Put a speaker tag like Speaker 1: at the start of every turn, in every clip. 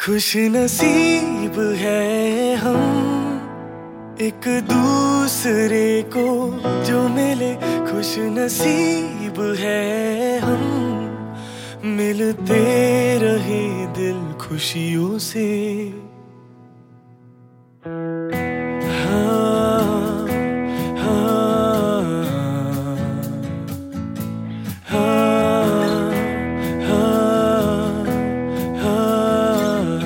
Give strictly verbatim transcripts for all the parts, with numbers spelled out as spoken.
Speaker 1: खुश नसीब है हम एक दूसरे को जो मिले, खुश नसीब है हम मिलते रहे दिल खुशियों से। हाँ, हाँ, हाँ, हाँ, हाँ।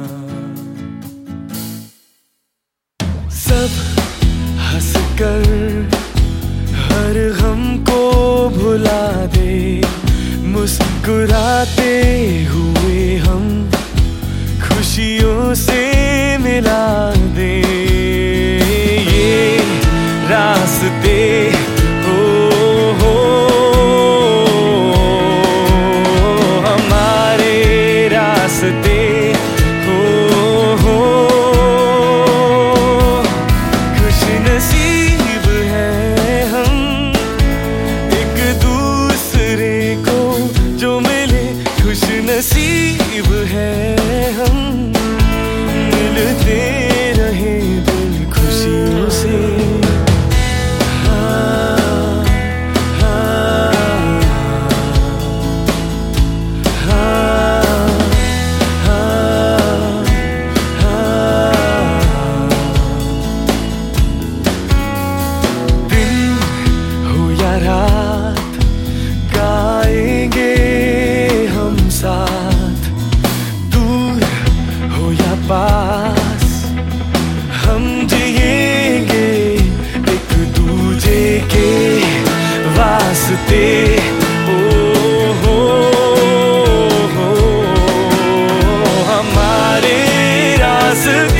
Speaker 1: सब हंस कर हर गम को भुला दे, मुस्कुराते हुए हम खुशियों से मिला दे। ये रास्ते हो, हो हमारे रास्ते हो, हो खुश नसीब है हम एक दूसरे को जो मिले, खुश नसीब है हम मिलते रहे दिल खुशियों से। हाँ, हाँ, हाँ, हाँ, हाँ। दिन हो या रात गाएंगे हम साथ, दूर हो या पास हम जिएंगे एक दूजे के वास्ते। ओ हो, हो हमारे रास्ते